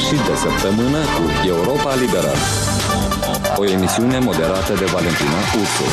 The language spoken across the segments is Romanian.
Sfârșit de săptămână cu Europa Liberă. O emisiune moderată de Valentina Ursu.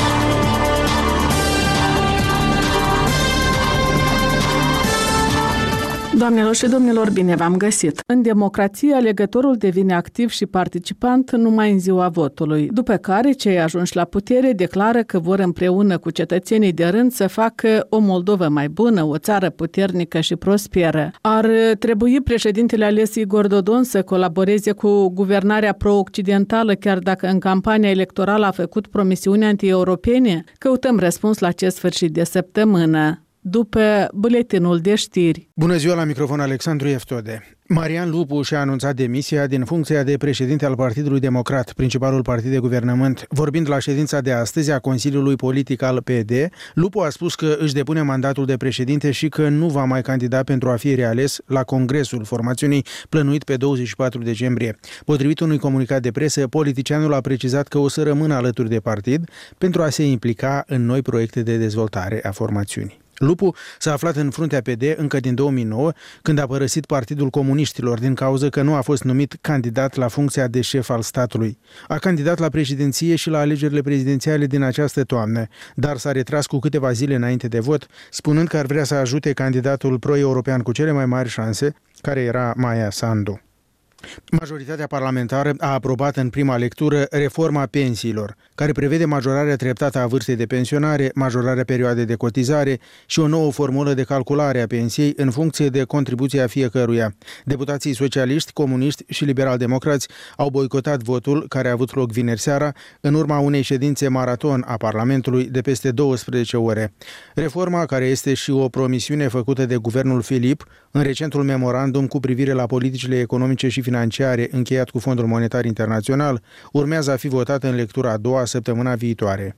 Doamnelor și domnilor, bine v-am găsit! În democrație, alegătorul devine activ și participant numai în ziua votului, după care cei ajunși la putere declară că vor împreună cu cetățenii de rând să facă o Moldovă mai bună, o țară puternică și prosperă. Ar trebui președintele ales Igor Dodon să colaboreze cu guvernarea pro-occidentală, chiar dacă în campania electorală a făcut promisiuni anti-europene? Căutăm răspuns la acest sfârșit de săptămână, după buletinul de știri. Bună ziua, la microfon Alexandru Eftode. Marian Lupu și-a anunțat demisia din funcția de președinte al Partidului Democrat, principalul partid de guvernământ. Vorbind la ședința de astăzi a Consiliului Politic al PD, Lupu a spus că își depune mandatul de președinte și că nu va mai candida pentru a fi reales la congresul formațiunii plănuit pe 24 decembrie. Potrivit unui comunicat de presă, politicianul a precizat că o să rămână alături de partid pentru a se implica în noi proiecte de dezvoltare a formațiunii. Lupu s-a aflat în fruntea PD încă din 2009, când a părăsit Partidul Comuniștilor din cauză că nu a fost numit candidat la funcția de șef al statului. A candidat la președinție și la alegerile prezidențiale din această toamnă, dar s-a retras cu câteva zile înainte de vot, spunând că ar vrea să ajute candidatul pro-european cu cele mai mari șanse, care era Maia Sandu. Majoritatea parlamentară a aprobat în prima lectură reforma pensiilor, care prevede majorarea treptată a vârstei de pensionare, majorarea perioadei de cotizare și o nouă formulă de calculare a pensiei în funcție de contribuția fiecăruia. Deputații socialiști, comuniști și liberal-democrați au boicotat votul, care a avut loc vineri seara, în urma unei ședințe maraton a Parlamentului de peste 12 ore. Reforma, care este și o promisiune făcută de guvernul Filip în recentul memorandum cu privire la politicile economice și financiare încheiat cu Fondul Monetar Internațional, urmează a fi votată în lectura a doua săptămâna viitoare.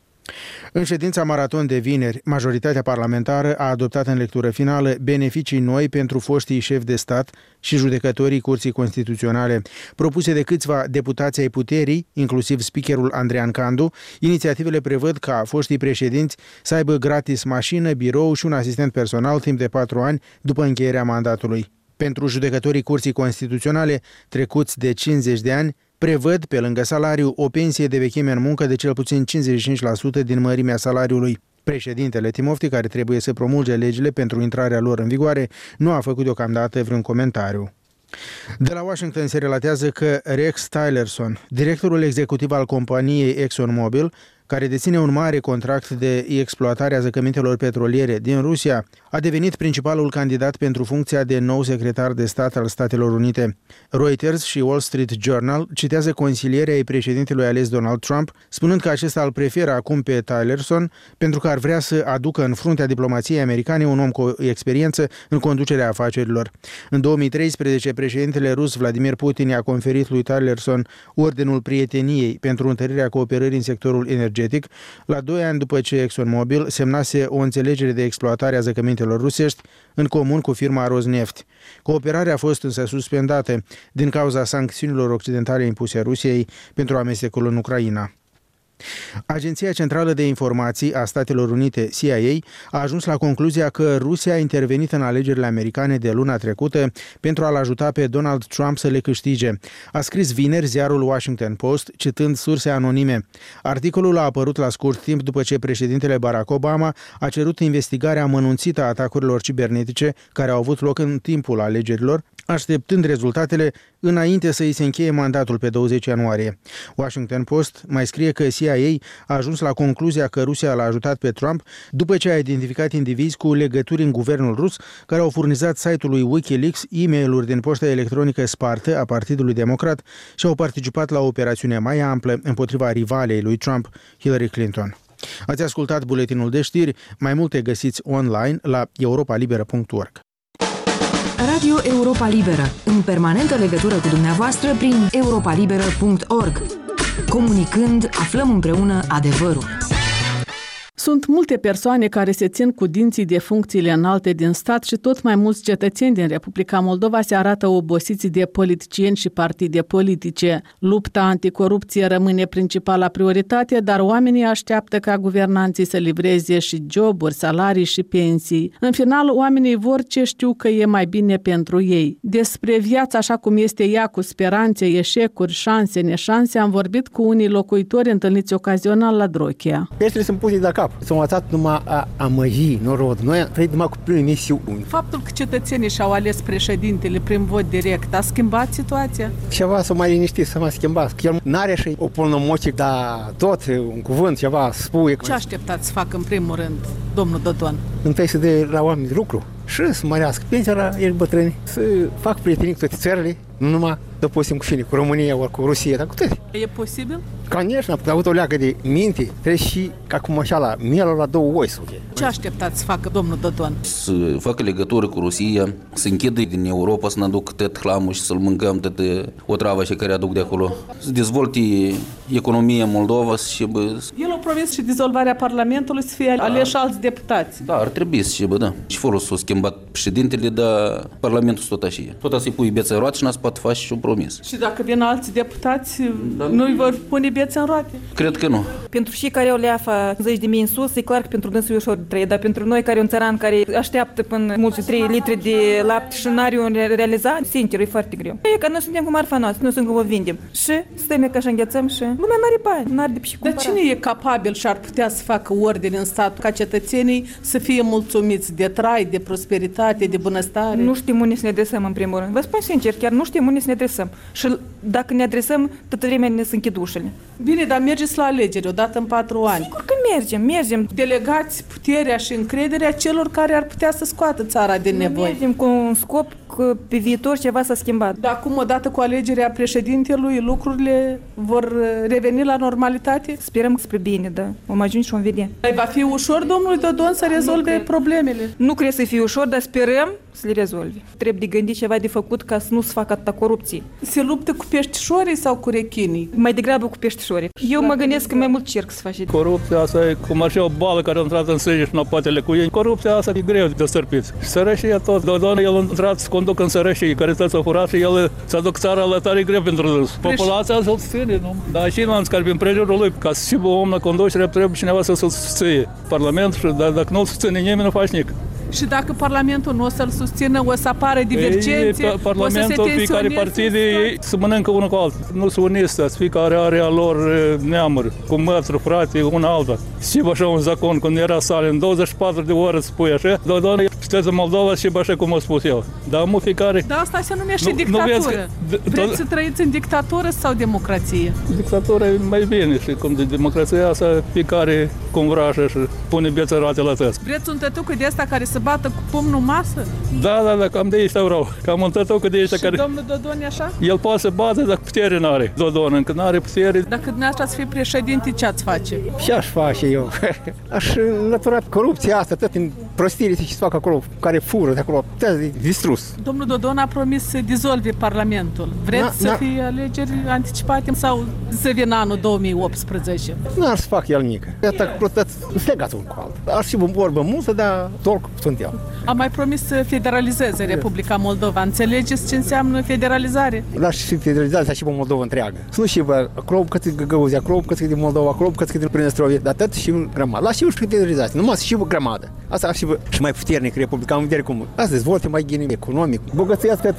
În ședința maraton de vineri, majoritatea parlamentară a adoptat în lectură finală beneficii noi pentru foștii șefi de stat și judecătorii Curții Constituționale. Propuse de câțiva deputați ai puterii, inclusiv speakerul Andrean Candu, inițiativele prevăd ca foștii președinți să aibă gratis mașină, birou și un asistent personal timp de 4 ani după încheierea mandatului. Pentru judecătorii Curții Constituționale trecuți de 50 de ani, prevăd, pe lângă salariu, o pensie de vechime în muncă de cel puțin 55% din mărimea salariului. Președintele Timofti, care trebuie să promulge legile pentru intrarea lor în vigoare, nu a făcut deocamdată vreun comentariu. De la Washington se relatează că Rex Tillerson, directorul executiv al companiei ExxonMobil, care deține un mare contract de exploatare a zăcămintelor petroliere din Rusia, a devenit principalul candidat pentru funcția de nou secretar de stat al Statelor Unite. Reuters și Wall Street Journal citează consilierea ai președintelui ales Donald Trump, spunând că acesta îl preferă acum pe Tillerson pentru că ar vrea să aducă în fruntea diplomației americane un om cu experiență în conducerea afacerilor. În 2013, președintele rus Vladimir Putin i-a conferit lui Tillerson Ordenul Prieteniei pentru întărirea cooperării în sectorul energetic, la 2 ani după ce ExxonMobil semnase o înțelegere de exploatare a zăcămintelor rusești în comun cu firma Rosneft. Cooperarea a fost însă suspendată din cauza sancțiunilor occidentale impuse Rusiei pentru amestecul în Ucraina. Agenția Centrală de Informații a Statelor Unite, CIA, a ajuns la concluzia că Rusia a intervenit în alegerile americane de luna trecută pentru a-l ajuta pe Donald Trump să le câștige. A scris vineri ziarul Washington Post, citând surse anonime. Articolul a apărut la scurt timp după ce președintele Barack Obama a cerut investigarea amănunțită a atacurilor cibernetice care au avut loc în timpul alegerilor, așteptând rezultatele înainte să îi se încheie mandatul pe 20 ianuarie. Washington Post mai scrie că CIA a ajuns la concluzia că Rusia l-a ajutat pe Trump după ce a identificat indivizi cu legături în guvernul rus care au furnizat site-ului Wikileaks e-mail-uri din poșta electronică spartă a Partidului Democrat și au participat la o operațiune mai amplă împotriva rivalei lui Trump, Hillary Clinton. Ați ascultat buletinul de știri, mai multe găsiți online la europalibera.org. Radio Europa Liberă, în permanentă legătură cu dumneavoastră prin europalibera.org. Comunicând, aflăm împreună adevărul. Sunt multe persoane care se țin cu dinții de funcțiile înalte din stat și tot mai mulți cetățeni din Republica Moldova se arată obosiți de politicieni și partide politice. Lupta anticorupție rămâne principala prioritate, dar oamenii așteaptă ca guvernanții să livreze și joburi, salarii și pensii. În final, oamenii vor ce știu că e mai bine pentru ei. Despre viața așa cum este ea, cu speranțe, eșecuri, șanse, neșanse, am vorbit cu unii locuitori întâlniți ocazional la Drochea. Peștele sunt puse de cap. S-au învățat numai a amăji norodul. Noi trăim numai cu pline misiuni. Faptul că cetățenii și-au ales președintele prin vot direct a schimbat situația? Ceva s-a mai liniștit, s-a mai schimbat. El n-are și o polnomoție, dar tot un cuvânt, ceva spune. Ce așteptați să facă în primul rând, domnul Dodon? Întâi să dea la oameni de lucru și să mărească pensia la ei bătrâni, să fac prieteni cu toate țările, nu numai, dăpostim cu cine, cu România ori cu Rusia, dar cu toate. E posibil? Конечно, a avut o leagă de minte, trebuie și, ca cum așa, la mielul la două oisuri. Ce așteptați să facă domnul Dodon? Să facă legătură cu Rusia, să închidă din Europa, să ne aducă tot hlamul și să-l mâncăm tot o travă și care aduc de acolo. Să dezvolte economia Moldova și... El a promis și dizolvarea Parlamentului, să fie aleși alți deputați. Da, ar trebui să fie, da. Și fără s-a schimbat președintele, dar Parlamentul tot așa e. Tot să-i pui bețe în roate și n-ați poate face și un promis. Și dacă vin alți deputați, nu-i vor pune bețe în roate? Cred că nu. Pentru cei care au leafa 10.000 în sus, e clar că pentru dânsul e ușor de trăit, dar pentru noi care e un țăran care așteaptă până mulți 3 litri de lapte și n-are un realizat, sincer, e foarte greu. E că noi suntem cu marfa noastră, noi suntem cum o vindem. Și stăm ca așa înghețăm și lumea n-are bani, n-are de pe și cumpărat. Dar cine e capabil și ar putea să facă ordine în stat ca cetățenii să fie mulțumiți de trai, de prosperitate, de bunăstare? Nu știm unde să ne adresăm în primul rând. Vă spun sincer, chiar nu știm unde să ne adresăm. Și dacă ne adresăm, toată vremea ne se închid ușile. Bine, dar mergeți la alegeri odată în 4 ani. Sigur că mergem. Delegați puterea și încrederea celor care ar putea să scoată țara din nevoi. Mergem cu un scop că pe viitor ceva s-a schimbat. Dar acum, odată cu alegerea președintelui, lucrurile vor reveni la normalitate? Sperăm că spre bine, da. Vom ajunge și vom vedea. Va fi ușor, domnului Dodon, să rezolve problemele? Nu cred să fie ușor, dar sperăm să le rezolve. Trebuie de gândit ceva de făcut ca să nu se facă atâta corupție. Se luptă cu peștișorii sau cu rechinii? Mai degrabă cu peștișorii. Eu mă gândesc că mai mult cerc să face. Corupția asta e cum așa o bală care a intrat în sânge și nu poate lecui. Corupția asta e greu de stârpit. Și sărășia tot. Dodon, el a intrat să conducă în sărășie, care tot s-a furat și el să duc țara la tare greu pentru dâns. Populația să-l susține, nu? Dar și nu care prin prejurul lui, ca să și om la conducere, trebuie cineva să-l susține. Parlamentul, și dacă nu-l susține nimeni, nu faci nic. Și dacă Parlamentul nu o să-l susțină, o să apară divergențe, Parlamentul, fiecare partide se mănâncă unul cu altul. Nu sunt uniste, fiecare are a lor neamuri, cu mătru, frate, una alta. Și așa un zacon, când era sală, în 24 de ore spui așa, doamne, sunteți în Moldova și așa cum a spus eu. Dar mu fiecare... Dar asta se numește dictatură. Vreți să trăiți în dictatură sau democrație? Dictatură e mai bine și cum de democrația asta, fiecare cum vrea și pune bețe roate la tăți. Vreți un tătucă de asta care să bată cu pumnul masă? Da, cam de ăștia vreau. Cam un tătucă de ăștia care... Și domnul Dodon e așa? El poate să bată, dar putere n-are. Dodon încă n-are putere. Dacă dumneavoastră ați fi președinte, ce ați face? Ce aș face eu? Aș înlătura corupția asta, tot în prostiile ce se fac acolo, care fură de acolo, tot distrus. Domnul Dodon a promis să dizolve Parlamentul. Vreți să fie alegeri anticipate sau să vină anul 2018? N-ar să fac el nică. Iată că tot legați un cu altul. Ar și vorbă multă, dar tolc sunt eu. A mai promis să federalizeze Republica Moldova. Înțelegeți ce înseamnă federalizare? Dar și federalizarea și pe Moldova întreagă. Să nu și vă acolo cât e Găgăuzia, acolo cât e de Moldova, acolo cât e de Prinăstrovie, dar tot și grămadă. La și federalizație, numai și grămadă. Asta ar și mai puternic Republica, în vedere cum asta dezvolte mai gine economic. Bogățească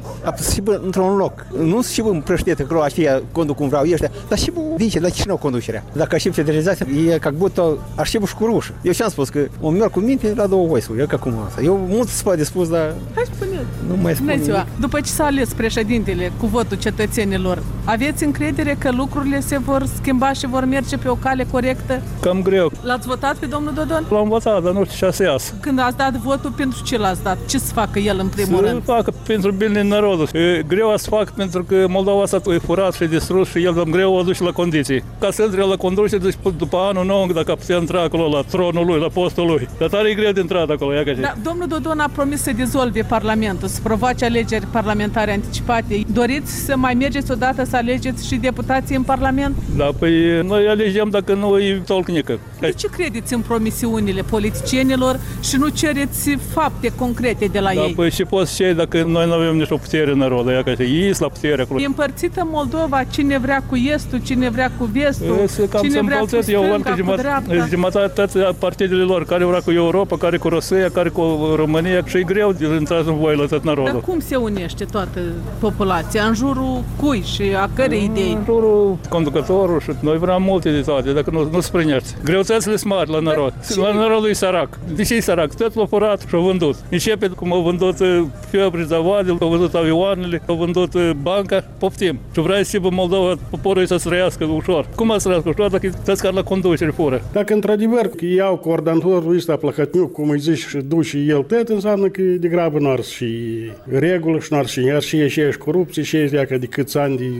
și într-un loc. Nu și împrăștiete că aș fi conduc cum vreau ăștia, dar și dice la Chișinău conducerea. Dacă și federalizația e ca будто ar și și cu rușă. Eu și-am spus că o merg cu minte la două voice-uri, eu ca cum asta. Eu mult se poate spus, dar hai spuneți. Nu mai spun. După ce s-a ales președintele cu votul cetățenilor, aveți încredere că lucrurile se vor schimba și vor merge pe o cale corectă? Cam greu. L-ați votat pe domnul Dodon? L-am votat, dar nu știu ce să iasă. Când ați dat votul, pentru ce l-ați dat? Ce să facă el în primul rând? Să facă pentru bine narodul. E greu să facă pentru că Moldova asta e furat și distrus și el greu o duce la condiții. Ca să intre la conducere, deci după anul nou, dacă putea intra acolo la tronul lui, la postul lui. Dar tare e greu de intrat acolo, ia că da, domnul Dodon a promis să dizolve Parlamentul. Parlamentul să provoace alegeri parlamentare anticipate. Doriți să mai mergeți odată să alegeți și deputații în Parlament? Da, păi noi alegem dacă nu îi tolcnică. De ce credeți în promisiunile politicienilor și nu cereți fapte concrete de la ei? Păi și poți ce dacă noi nu avem nicio putere în narodul, ea că ei sunt la putere acolo. E împărțită Moldova, cine vrea cu estul, cine vrea cu vestul, cine vrea cu stânga, cu dreapta. Jumătatea partidele lor, care vrea cu Europa, care cu Rusia, care cu România și e greu de intrat în voi la tot narodul. Dar cum se unește toată populația? În jurul cui și a cărei idei? În jurul conducătorul și noi vrem multe de toate, dacă nu se prinești. Greutățile sunt mari la narod. La narodul e sărac. De ce e sărac? Tot l-a furat și a vândut. Începe cum au vândut febri, zavadele, au vândut avioanele, au vândut banca, poftim. Și vrea să în Moldova poporul să trăiască ușor. Cum să trăiască ușor dacă toți care la conducere fură? Dacă într-adevăr iau coordonatorul ăsta Plăhătniuc, cum îi zici, și duce el tot, înseamnă că degrabă n-ar și regulă și n-ar și și corupție și că de câți ani de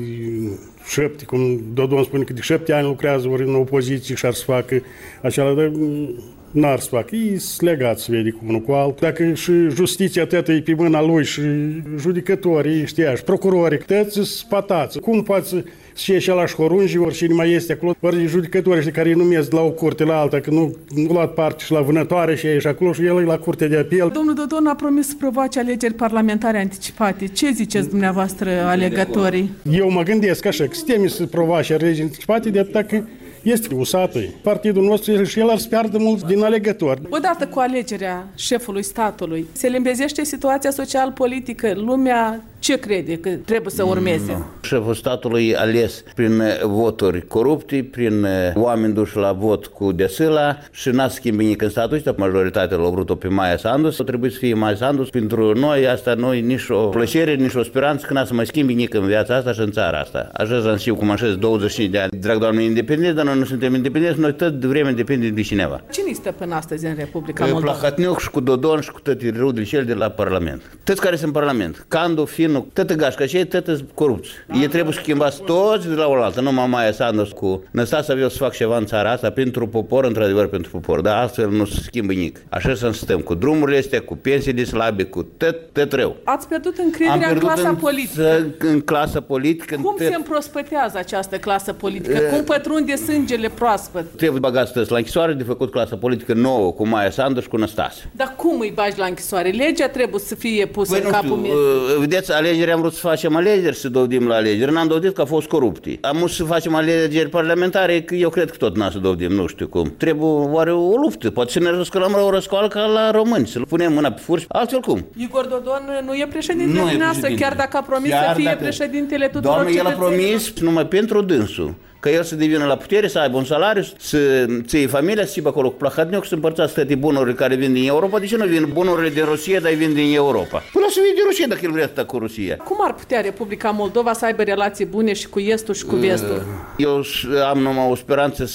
7, cum Dodon spune că de 7 ani lucrează ori în opoziție și ar să facă acela, dar n-ar să facă. Ei sunt legați, se vede cum unul cu altul. Dacă și justiția tătă e pe mâna lui și judecătorii, știa, și procurorii, tăți spatați. Cum poate să și același horunji, oricine mai este acolo, ori judecătorii care îi numesc de la o curte la alta, că nu luat parte și la vânătoare și aici acolo și el e la curte de apel. Domnul Dodon a promis să provoace alegeri parlamentare anticipate. Ce ziceți dumneavoastră alegătorii? Eu mă gândesc așa, că sistemul să provoace alegeri anticipate de atâta că este usată. Partidul nostru și el ar să piardă mulți din alegători. Odată cu alegerea șefului statului, se limpezește situația social-politică. Lumea ce crede că trebuie să urmeze? Șeful statului ales prin voturi corupte, prin oameni duși la vot cu desâla și n-a schimbat nimic în statul ăsta. Majoritatea l-au vrut-o pe Maia Sandu. Trebuie să fie Maia Sandu. Pentru noi asta nu e nici o plăcere, nici o speranță că n-a să mai schimbi nimic în viața asta și în țara asta. Așa am știu cum așa 25 de ani. Drag doamne, independenți, dar noi nu suntem independenți, noi tot de vreme depindem de cineva. Cine stă până astăzi în Republica Moldova? Plăhătniuc și cu Dodon și cu toate rudele cel de la Parlament. Toți care sunt în Parlament. Candu, Finu, toată gașca și ei toată corupți. Ei trebuie să schimbați toți de la oaltă. Numai Maia Sandu cu Năstase aveau să fac ceva în țara asta pentru popor, într-adevăr pentru popor. Dar astfel nu se schimbă nimic. Așa să stăm cu drumurile astea, cu pensiile slabe, cu tot rău. Ați pierdut încrederea în clasa politică. În clasa politică. Cum se împrospătează această clasă politică? Cum pătrunde sângele proaspăt? Trebuie băgați toți la închisoare, de făcut clasa politică nouă cu Maia Sandu și cu Năstase. Dar cum îi bagi la închisoare? Legea trebuie să fie pusă în capul meu. Vedeți, alegeri am vrut să facem alegeri, să dovedim la alegeri. N-am dovedit că a fost corupti. Am vrut să facem alegeri parlamentare, că eu cred că tot n-a să dovedim, nu știu cum. Trebuie oare o luptă, poate să ne răscolăm la o răscoală ca la români, să-l punem mâna pe furci, altfel cum. Igor Dodon nu e președintele dumneavoastră, chiar dacă a promis să fie președintele tuturor cetățenilor. Doamne, el a promis numai pentru dânsul. Că el să devină la putere, să aibă un salariu, să ții familia, să țibă acolo cu Plăhătniuc, să împărțească toate bunurile care vin din Europa. De ce nu vin bunurile din Rusia, dar vin din Europa? Până să vin din Rusia dacă el vrea să cu Rusia. Cum ar putea Republica Moldova să aibă relații bune și cu Estul și cu Vestul? Eu am numai o speranță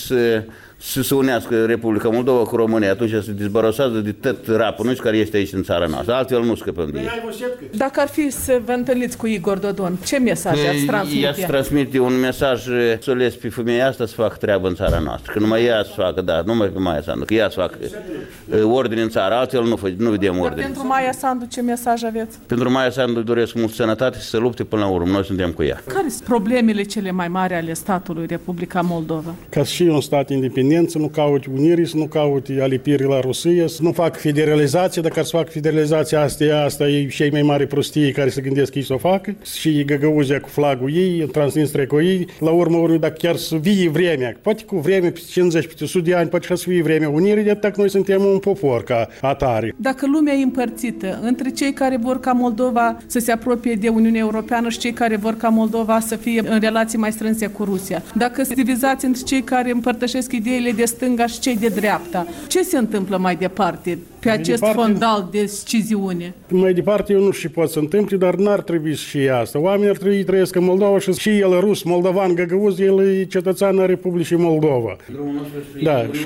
să se unească Republica Moldova cu România, atunci să se dezbarăsează de tot rapul care este aici în țara noastră. Altfel nu scăpăm de ei. Dacă ar fi să vă întâlniți cu Igor Dodon, ce mesaj ați transmite? Ea transmite un mesaj să les pe femeia asta să facă treabă în țara noastră. Că numai ea să facă, da, numai pe Maia Sandu, că ea să facă ordine în țară, altfel nu vedem ordine. Pentru Maia Sandu ce mesaj aveți? Pentru Maia Sandu doresc mult sănătate și să lupte până la urmă. Noi suntem cu ea. Care sunt problemele cele mai mari ale statului Republica Moldova? Ca și un stat independent, să nu caute unire, să nu caute alipiri la Rusia, să nu facă federalizație, dacă ar să facă federalizația asta e cei mai mari prostii care se gândesc că ei să o facă, și Găgăuzia cu flagul ei, Transnistria cu ei, la urmă, dacă chiar să vie vremea, poate cu vreme pe 50, pe 100 de ani, poate să vie vremea unirii, de atât noi suntem un popor ca atare. Dacă lumea e împărțită între cei care vor ca Moldova să se apropie de Uniunea Europeană și cei care vor ca Moldova să fie în relații mai strânse cu Rusia, dacă se divizați între cei care împărtășesc ideile de stânga și cei de dreapta, ce se întâmplă mai departe pe acest fondal de deciziune? Mai departe eu nu știu ce pot să întâmple, dar n-ar trebui și asta. Oamenii ar trebui trăiesc în Moldova și el rus, moldovan, găgăuz, el e cetățean al Republicii Moldova. Da, și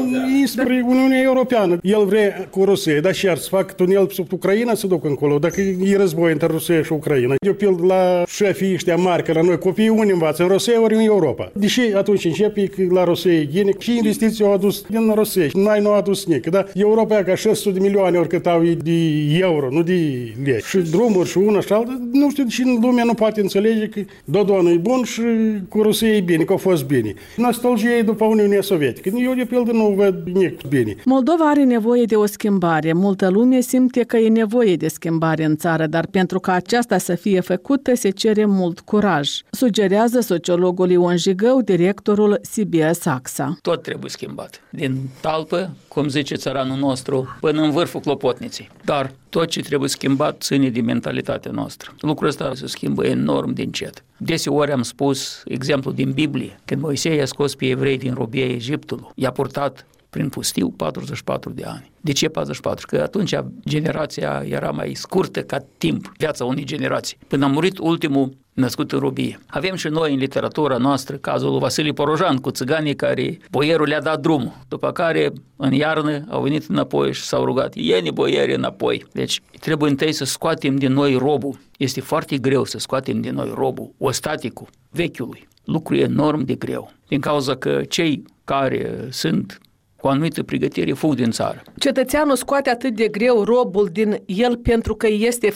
spre Uniunea Europeană. El vrea cu Rusia, dar și ar să facă tunel sub Ucraina să ducă încolo, dacă e război între Rusia și Ucraina. Eu pild la șefii ăștia mari, că la noi copiii unii învață în Rusia ori în Europa. Deși atunci începe că la Rusia e ghinic Și investiții au adus din Rosești, noi nu au adus nici. Dar Europa ca 600 de milioane oricât au de euro, nu de lei. Și drumuri și una și alta, nu știu, și lumea nu poate înțelege că Dodon e bun și cu Rusia e bine, că a fost bine. Nostalgie după Uniunea Sovietică. Eu de pildă nu văd nici bine. Moldova are nevoie de o schimbare. Multă lume simte că e nevoie de schimbare în țară, dar pentru ca aceasta să fie făcută se cere mult curaj, sugerează sociologul Ion Jigău, directorul CBS AXA. Tot trebuie schimbat. Din talpă, cum zice țăranul nostru, până în vârful clopoțniței. Dar tot ce trebuie schimbat ține de mentalitatea noastră. Lucrul ăsta se schimbă enorm din încet. Deseori am spus exemplu din Biblie, când Moise i-a scos pe evrei din robia Egiptului, i-a purtat prin pustiu 44 de ani. De ce 44? Că atunci generația era mai scurtă ca timp, viața unei generații. Până a murit ultimul născut în robie. Avem și noi în literatura noastră cazul lui Vasile Porojan cu țiganii care boierul le-a dat drumul, după care în iarnă au venit înapoi și s-au rugat, ieni boieri înapoi. Deci trebuie întâi să scoatem din noi robul. Este foarte greu să scoatem din noi robul, ostaticul vechiului. Lucru enorm de greu, din cauza că cei care sunt cu anumită pregătire fug din țară. Cetățeanul scoate atât de greu robul din el pentru că este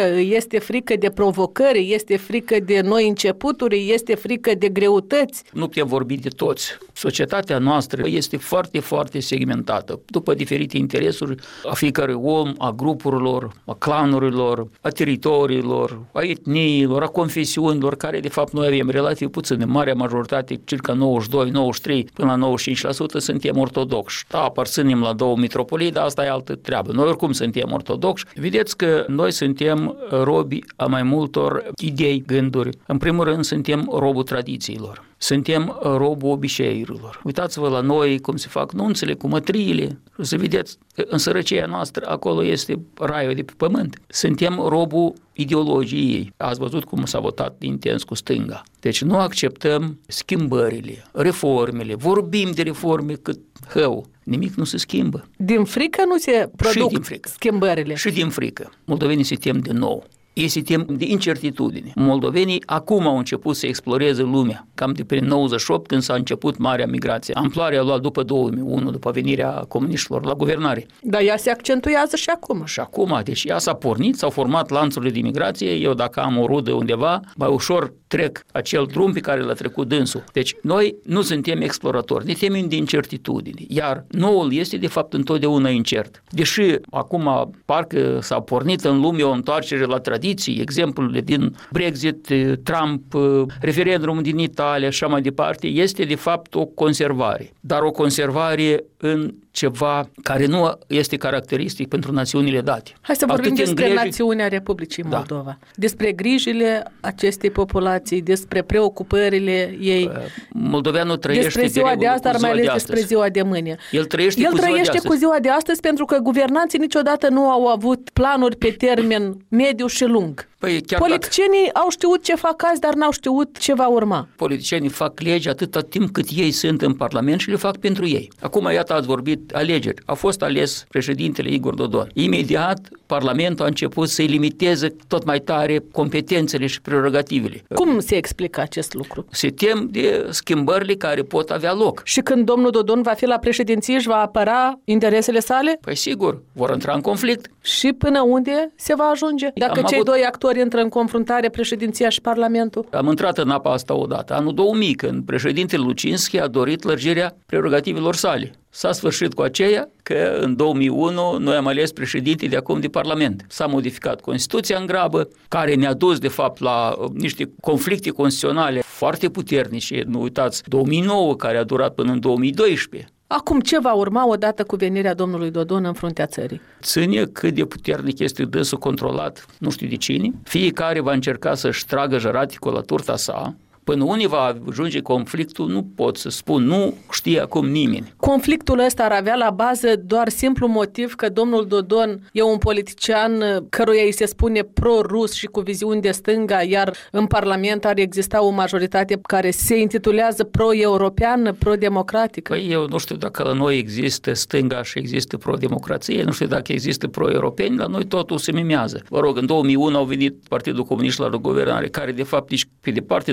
frică de provocări, este frică de noi începuturi, este frică de greutăți. Nu putem vorbi de toți. Societatea noastră este foarte, foarte segmentată după diferite interesuri a fiecărui om, a grupurilor, a clanurilor, a teritoriilor, a etniilor, a confesiunilor, care de fapt noi avem relativ puține. Marea majoritate, circa 92, 93 până la 95% suntem ortodoxi. Da, aparținem la două mitropolii, dar asta e altă treabă. Noi oricum suntem ortodoxi. Vedeți că noi suntem robi a mai multor idei, gânduri. În primul rând suntem robul tradițiilor. Suntem robul obiceiurilor. Uitați-vă la noi cum se fac nunțele cu mătriile. Să vedeți, în sărăcia noastră acolo este raiul de pe pământ. Suntem robul ideologiei. Ați văzut cum s-a votat intens cu stânga. Deci nu acceptăm schimbările, reformele. Vorbim de reforme cât hău. Nimic nu se schimbă. Din frică nu se produc schimbările. Și din frică. Moldovenii se tem de nou. Ei se tem de incertitudine. Moldovenii acum au început să exploreze lumea, cam de prin 98, când s-a început marea migrație. Amploarea a luat după 2001, după venirea comuniștilor la guvernare. Dar ea se accentuează și acum. Și acum, deci ea s-a pornit, s-au format lanțurile de migrație. Eu dacă am o rudă undeva, mai ușor trec acel drum pe care l-a trecut dânsul. Deci noi nu suntem exploratori, ne temem de incertitudine. Iar noul este de fapt întotdeauna incert. Deși acum parcă s-a pornit în lume o întoarcere la tradiție, exemplele din Brexit, Trump, referendumul din Italia și așa mai departe, este de fapt o conservare. Dar o conservare în ceva care nu este caracteristic pentru națiunile date. Hai să vorbim despre națiunea Republicii Moldova. Da. Despre grijile acestei populații, despre preocupările ei. Moldoveanul trăiește despre ziua de astăzi, dar mai ales despre ziua de mâine. El trăiește cu ziua de astăzi pentru că guvernanții niciodată nu au avut planuri pe termen mediu și lung. Politicienii au știut ce fac azi, dar n-au știut ce va urma. Politicienii fac legi atâta timp cât ei sunt în Parlament și le fac pentru ei. Acum, iată, ați vorbit alegeri. A fost ales președintele Igor Dodon. Imediat, Parlamentul a început să-i limiteze tot mai tare competențele și prerogativele. Cum se explică acest lucru? Se tem de schimbările care pot avea loc. Și când domnul Dodon va fi la președinție, își va apăra interesele sale? Păi sigur, vor intra în conflict. Și până unde se va ajunge? Dacă cei doi actori intră în confruntare, președinția și Parlamentul? Am intrat în apa asta odată, anul 2000, când președintele Lucinski a dorit lărgirea prerogativelor sale. S-a sfârșit cu aceea că în 2001 noi am ales președinte de acum de Parlament. S-a modificat Constituția în grabă, care ne-a dus de fapt la niște conflicte constituționale foarte puternice. Nu uitați, 2009, care a durat până în 2012. Acum ce va urma odată cu venirea domnului Dodon în fruntea țării? Ține cât de puternic este dânsul controlat, nu știu de cine. Fiecare va încerca să-și tragă jăraticul la turta sa. Până unde va ajunge conflictul, nu pot să spun, nu știe acum nimeni. Conflictul ăsta ar avea la bază doar simplu motiv că domnul Dodon e un politician căruia îi se spune pro-rus și cu viziuni de stânga, iar în Parlament ar exista o majoritate care se intitulează pro-europeană, pro-democratică. Păi eu nu știu dacă la noi există stânga și există pro-democrație, nu știu dacă există pro-europeni, la noi totul se mimează. Vă rog, în 2001 au venit Partidul Comunist la guvernare, care de fapt nici pe departe nu mirosa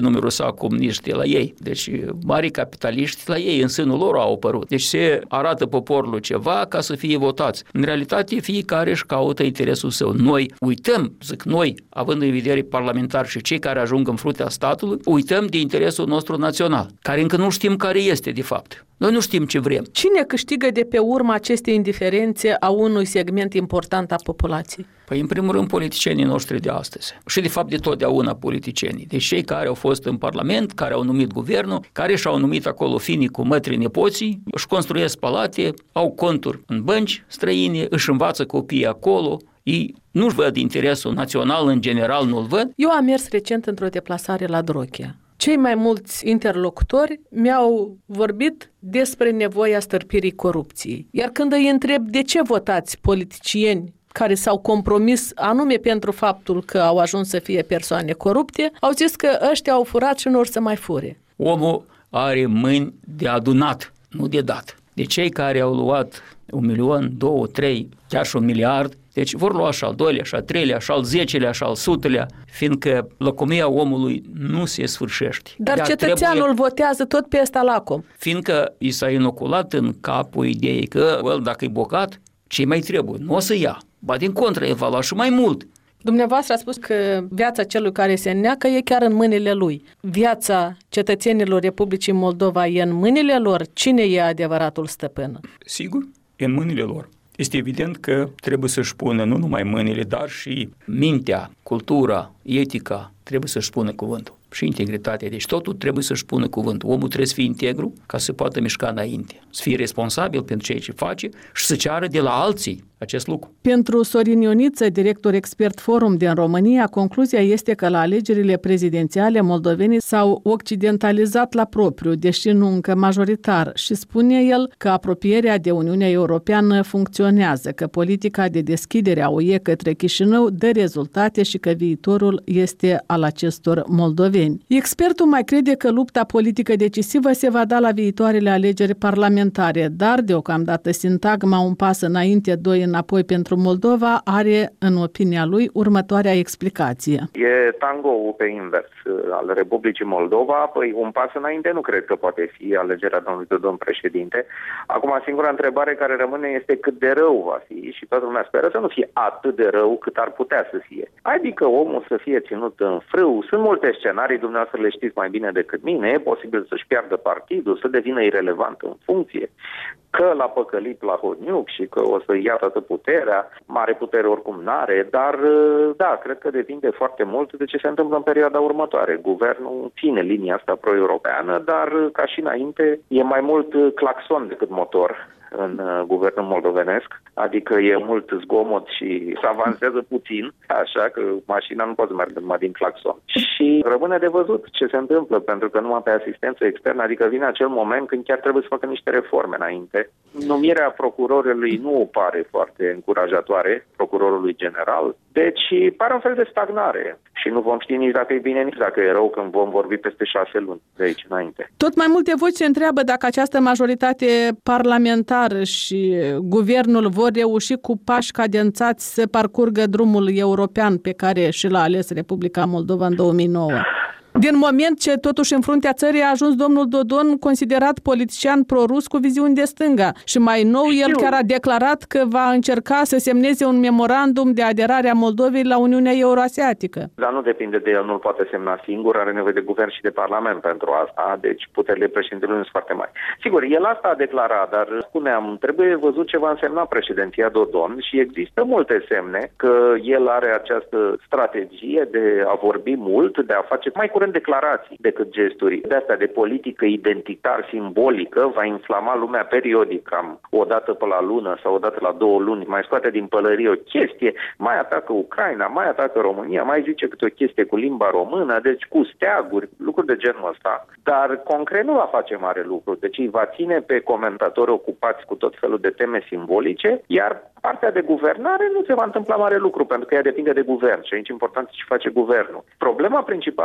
lăsat comuniștii la ei. Deci mari capitaliști la ei, în sânul lor au apărut. Deci se arată poporului ceva ca să fie votați. În realitate, fiecare își caută interesul său. Noi uităm, zic noi, având în vedere parlamentari și cei care ajung în fruntea statului, uităm de interesul nostru național, care încă nu știm care este de fapt. Noi nu știm ce vrem. Cine câștigă de pe urma acestei indiferențe a unui segment important a populației? Păi, în primul rând, politicienii noștri de astăzi. Și, de fapt, de totdeauna politicienii. Deci cei care au fost în Parlament, care au numit guvernul, care și-au numit acolo finii cu mătrii nepoții, își construiesc palate, au conturi în bănci străine, își învață copiii acolo, ei nu-și văd interesul național, în general nu-l văd. Eu am mers recent într-o deplasare la Drochia. Cei mai mulți interlocutori mi-au vorbit despre nevoia stârpirii corupției. Iar când îi întreb de ce votați politicieni care s-au compromis anume pentru faptul că au ajuns să fie persoane corupte, au zis că ăștia au furat și nu or să mai fure. Omul are mâini de adunat, nu de dat. De cei care au luat 1 milion, 2, 3, chiar și 1 miliard, deci vor lua și al 2-lea, și al 3-lea, și al 10-lea, și al 100-lea, fiindcă lăcomia omului nu se sfârșește. Dar cetățeanul votează tot pe ăsta lacom. Fiindcă i s-a inoculat în capul ideii că, dacă e bogat, ce mai trebuie? Nu o să ia. Ba din contră, e va lua și mai mult. Dumneavoastră a spus că viața celui care se neacă e chiar în mâinile lui. Viața cetățenilor Republicii Moldova e în mâinile lor? Cine e adevăratul stăpân? Sigur, e în mâinile lor. Este evident că trebuie să-și pună nu numai mâinile, dar și mintea, cultura, etica, trebuie să-și pună cuvântul. Și integritatea. Deci totul trebuie să-și pună cuvântul. Omul trebuie să fie integru ca să poată mișca înainte. Să fie responsabil pentru ceea ce face și să ceară de la alții acest lucru. Pentru Sorin Ioniță, director expert Forum din România, concluzia este că la alegerile prezidențiale moldovenii s-au occidentalizat la propriu, deși nu încă majoritar, și spune el că apropierea de Uniunea Europeană funcționează, că politica de deschidere a UE către Chișinău dă rezultate și că viitorul este al acestor moldoveni. Expertul mai crede că lupta politică decisivă se va da la viitoarele alegeri parlamentare, dar deocamdată sintagma un pas înainte, 2 înapoi pentru Moldova are, în opinia lui, următoarea explicație. E tango pe invers al Republicii Moldova. Păi un pas înainte nu cred că poate fi alegerea domnului Dodon președinte. Acum, singura întrebare care rămâne este cât de rău va fi și toată lumea speră să nu fie atât de rău cât ar putea să fie. Adică omul să fie ținut în frâu. Sunt multe scenarii, dumneavoastră le știți mai bine decât mine. E posibil să-și piardă partidul, să devină irelevant în funcție, că l-a păcălit la Hotniuc și că o să ia toată puterea, mare putere oricum n-are, dar da, cred că depinde foarte mult de ce se întâmplă în perioada următoare. Guvernul ține linia asta pro-europeană, dar ca și înainte e mai mult claxon decât motor în guvernul moldovenesc, adică e mult zgomot și se avansează puțin, așa că mașina nu poate să meargă numai din claxon. Și rămâne de văzut ce se întâmplă, pentru că numai pe asistență externă, adică vine acel moment când chiar trebuie să facă niște reforme înainte. Numirea procurorului nu pare foarte încurajatoare, procurorului general, deci pare un fel de stagnare și nu vom ști nici dacă e bine, nici dacă e rău când vom vorbi peste 6 luni de aici înainte. Tot mai multe voci se întreabă dacă această majoritate parlamentară și guvernul vor reuși cu pași cadențați să parcurgă drumul european pe care și l-a ales Republica Moldova în 2009. Din moment ce totuși în fruntea țării a ajuns domnul Dodon, considerat politician pro-rus cu viziuni de stânga. Și mai nou, el chiar a declarat că va încerca să semneze un memorandum de aderare a Moldovei la Uniunea Euroasiatică. Dar nu depinde de el, nu-l poate semna singur, are nevoie de guvern și de parlament pentru asta, deci puterile președintelui nu sunt foarte mari. Sigur, el asta a declarat, dar spuneam, trebuie văzut ce va însemna președinția Dodon și există multe semne că el are această strategie de a vorbi mult, de a face mai curând declarații decât gesturi. De asta de politică identitar simbolică va inflama lumea periodic, cam o dată pe la lună sau o dată la 2 luni, mai scoate din pălărie o chestie, mai atacă Ucraina, mai atacă România, mai zice câte o chestie cu limba română, deci cu steaguri, lucruri de genul ăsta. Dar concret nu va face mare lucru, deci îi va ține pe comentatori ocupați cu tot felul de teme simbolice, iar partea de guvernare nu se va întâmpla mare lucru, pentru că ea depinde de guvern și aici important ce face guvernul. Problema principală acum în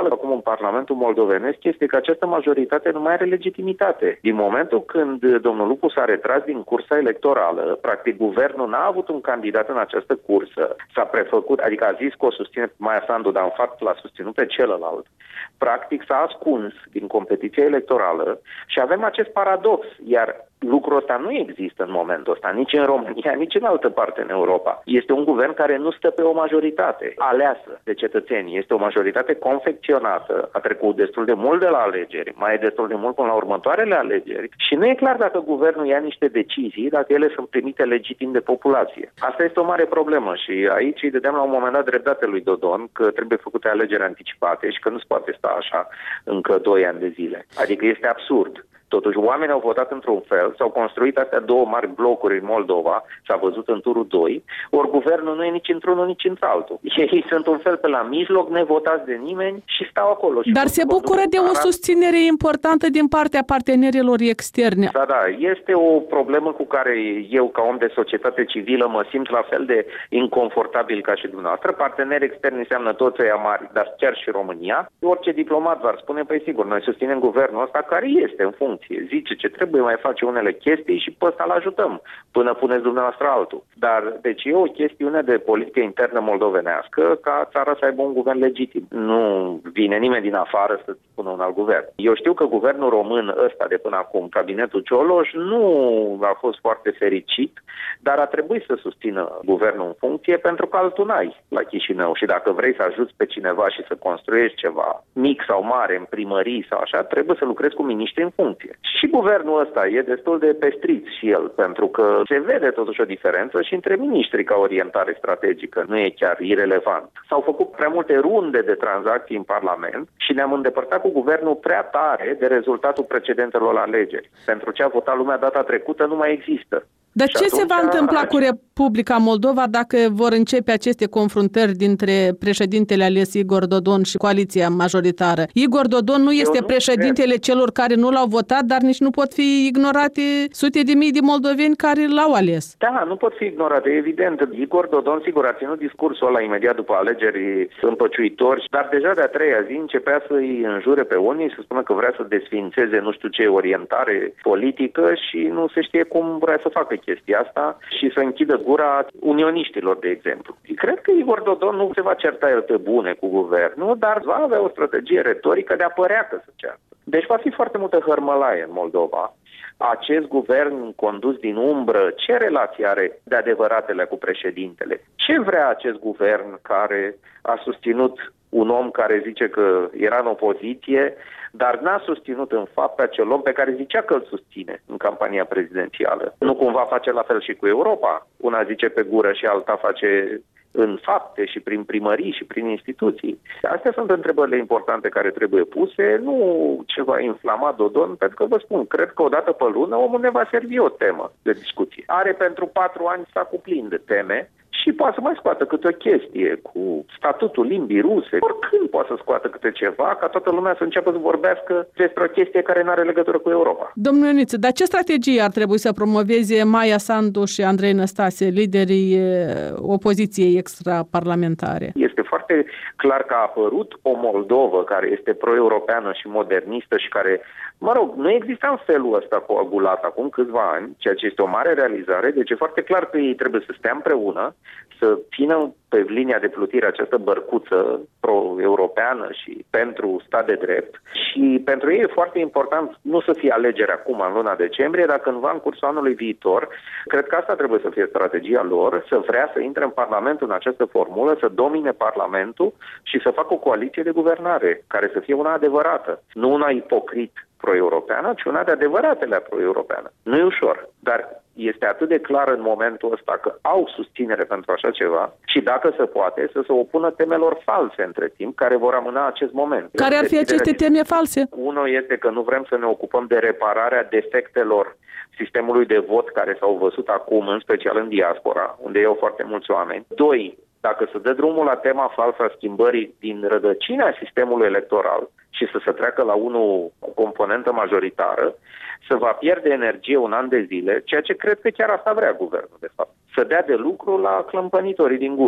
Parlamentul moldovenesc este că această majoritate nu mai are legitimitate. Din momentul când domnul Lupu s-a retras din cursa electorală, practic guvernul n-a avut un candidat în această cursă, s-a prefăcut, adică a zis că o susține pe Maia Sandu, dar în fapt l-a susținut pe celălalt. Practic s-a ascuns din competiția electorală și avem acest paradox, iar lucrul ăsta nu există în momentul ăsta, nici în România, nici în altă parte în Europa. Este un guvern care nu stă pe o majoritate aleasă de cetățeni. Este o majoritate confecționată, a trecut destul de mult de la alegeri, mai e destul de mult până la următoarele alegeri și nu e clar dacă guvernul ia niște decizii, dacă ele sunt primite legitim de populație. Asta este o mare problemă și aici îi dădeam la un moment dat dreptate lui Dodon că trebuie făcute alegeri anticipate și că nu se poate sta așa încă 2 ani de zile. Adică este absurd. Totuși, oamenii au votat într-un fel, s-au construit astea 2 mari blocuri în Moldova, s-a văzut în turul 2, ori guvernul nu e nici într-unul, nici într-altul. Ei sunt un fel pe la mijloc, nevotați de nimeni și stau acolo. Și dar se bucură de o susținere importantă din partea partenerilor externi. Da, este o problemă cu care eu, ca om de societate civilă, mă simt la fel de inconfortabil ca și dumneavoastră. Parteneri externi înseamnă toți ăia mari, dar chiar și România. Orice diplomat v-ar spune, păi sigur, noi susținem guvernul ăsta care este în funcție. Zice ce trebuie, mai face unele chestii și pe ăsta îl ajutăm până puneți dumneavoastră altul. Dar, deci e o chestiune de politică internă moldovenească ca țara să aibă un guvern legitim. Nu vine nimeni din afară să spună un alt guvern. Eu știu că guvernul român ăsta de până acum, cabinetul Cioloș, nu a fost foarte fericit, dar a trebuit să susțină guvernul în funcție pentru că altul n-ai la Chișinău și dacă vrei să ajuți pe cineva și să construiești ceva mic sau mare în primării sau așa, trebuie să lucrezi cu miniștri în funcție. Și guvernul ăsta e destul de pestrit și el, pentru că se vede totuși o diferență și între miniștri ca orientare strategică, nu e chiar irelevant. S-au făcut prea multe runde de tranzacții în Parlament și ne-am îndepărtat cu guvernul prea tare de rezultatul precedentelor alegeri. Pentru ce a votat lumea data trecută nu mai există. Dar ce se va întâmpla cu Republica Moldova dacă vor începe aceste confruntări dintre președintele ales Igor Dodon și coaliția majoritară? Igor Dodon nu este președintele celor care nu l-au votat, dar nici nu pot fi ignorate sute de mii de moldoveni care l-au ales. Da, nu pot fi ignorate, evident. Igor Dodon, sigur, a ținut discursul ăla imediat după alegeri împăciuitori, dar deja de-a 3-a zi începea să-i înjure pe unii, să spună că vrea să desfințeze nu știu ce orientare politică și nu se știe cum vrea să facă chestia asta și să închidă gura unioniștilor, de exemplu. Cred că Igor Dodon nu se va certa el pe bune cu guvernul, dar va avea o strategie retorică de a părea că se ceartă. Deci va fi foarte multă hărmălaie în Moldova. Acest guvern condus din umbră, ce relație are de adevăratele cu președintele? Ce vrea acest guvern care a susținut un om care zice că era în opoziție, dar n-a susținut în fapt pe acel om pe care zicea că îl susține în campania prezidențială? Nu cumva face la fel și cu Europa? Una zice pe gură și alta face în fapte și prin primării și prin instituții. Astea sunt întrebările importante care trebuie puse, nu ce va inflama Dodon, pentru că vă spun, cred că odată pe lună omul ne va servi o temă de discuție. Are pentru 4 ani sacul plin de teme și poate să mai scoată câte o chestie cu statutul limbii ruse. Oricând poate să scoată câte ceva, ca toată lumea să înceapă să vorbească despre o chestie care nu are legătură cu Europa. Domnul Ioniță, dar ce strategie ar trebui să promoveze Maia Sandu și Andrei Năstase, liderii opoziției extraparlamentare? Este foarte clar că a apărut o Moldovă care este pro-europeană și modernistă și care, nu exista în felul ăsta coagulat acum câțiva ani, ceea ce este o mare realizare, deci e foarte clar că ei trebuie să stea împreună, să țină pe linia de plutire această bărcuță pro-europeană și pentru stat de drept. Și pentru ei e foarte important nu să fie alegeri acum în luna decembrie, dar cândva în cursul anului viitor. Cred că asta trebuie să fie strategia lor, să vrea să intre în Parlament în această formulă, să domine Parlamentul și să facă o coaliție de guvernare, care să fie una adevărată, nu una ipocrit pro-europeană, ci una de adevăratele pro-europeană. Nu e ușor, dar este atât de clar în momentul ăsta că au susținere pentru așa ceva și dacă se poate să se opună temelor false între timp care vor amâna acest moment. Care ar fi aceste teme false? Unul este că nu vrem să ne ocupăm de repararea defectelor sistemului de vot care s-au văzut acum, în special în diaspora, unde iau foarte mulți oameni. 2. Dacă se dă drumul la tema falsă a schimbării din rădăcina sistemului electoral și să se treacă la unul cu componentă majoritară, să va pierde energie un an de zile, ceea ce cred că chiar asta vrea guvernul, de fapt. Să dea de lucru la clămpănitorii din gură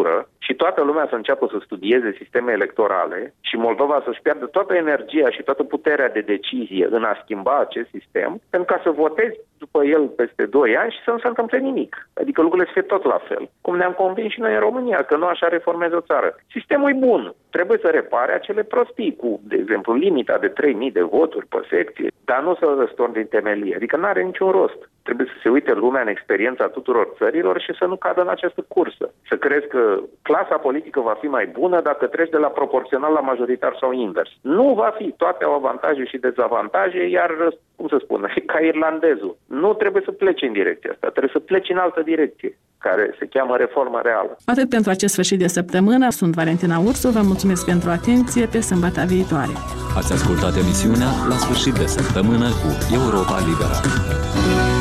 și toată lumea să înceapă să studieze sisteme electorale și Moldova să-și piardă toată energia și toată puterea de decizie în a schimba acest sistem, pentru ca să votezi după el peste 2 ani și să nu se întâmple nimic. Adică lucrurile să fie tot la fel. Cum ne-am convins și noi în România, că nu așa reformează o țară. Sistemul e bun. Trebuie să repare acele prostii, cu, de exemplu, limita de 3.000 de voturi pe secție, dar nu să-l răstorni din temelie. Adică nu are niciun rost. Trebuie să se uite lumea în experiența tuturor țărilor și să nu cadă în această cursă. Să crezi că clasa politică va fi mai bună dacă treci de la proporțional la majoritar sau invers. Nu va fi. Toate au avantaje și dezavantaje, iar, cum să spun, ca irlandezul. Nu trebuie să pleci în direcția asta, trebuie să pleci în altă direcție, care se cheamă reformă reală. Atât pentru acest sfârșit de săptămână. Sunt Valentina Ursu, vă mulțumesc pentru atenție, pe sâmbătă viitoare. Ați ascultat emisiunea La sfârșit de săptămână cu Europa Liberă.